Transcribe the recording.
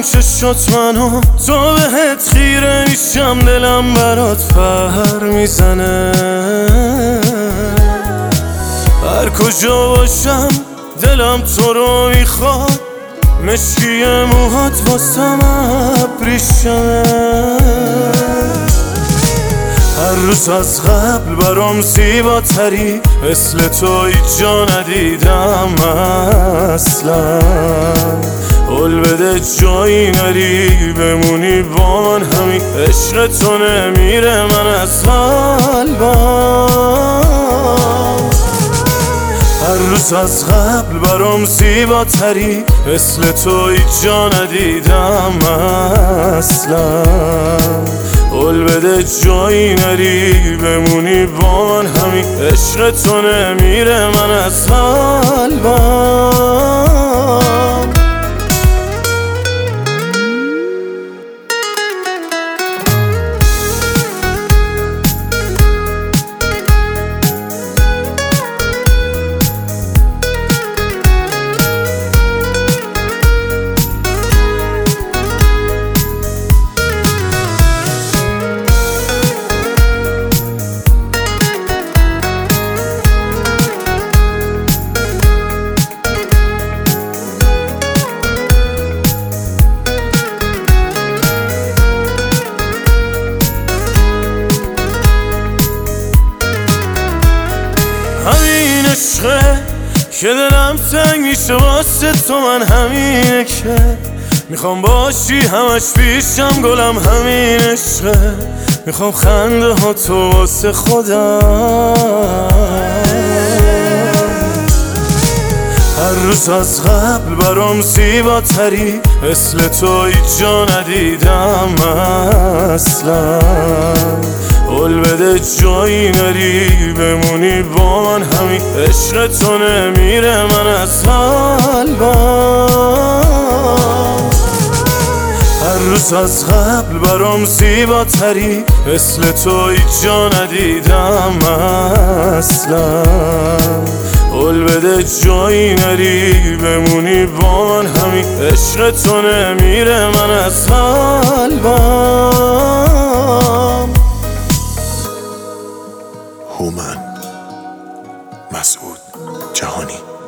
چشات منو تو بهت خیره میشم، دلم برات فر میزنه. هر کجا باشم دلم تو رو میخواد، مشکی موهات واسم ابریشمه. هر روز از قبل برام زیباتری، مثل تو هیچ جا ندیدم اصلا. قول بده جایی نری بمونی با من، همین عشق تو نمیره من از قلبم. هر روز از قبل برام زیباتری، مثل تو هیچ جا ندیدم اصلا. قول بده جایی نری بمونی با من، همین عشق تو نمیره من از قلبم. همین عشقه که دلم تنگ میشه واسه تو، من همینه که میخوام باشی همش پیشم گلم. همین عشقه میخوام خنده ها تو واسه خودم. هر روز از قبل برام زیباتری، مثل تو هیچ جا ندیدم اصلا. قول بده جایی نری بمونی با من، همین عشق تو نمیره من از قلبم. هر روز از قبل برام زیباتری، مثل تو هیچ جا ندیدم اصلا. قول بده جایی نری بمونی با من، همین عشق تو نمیره من از قلبم. هومن مسعود جهانی.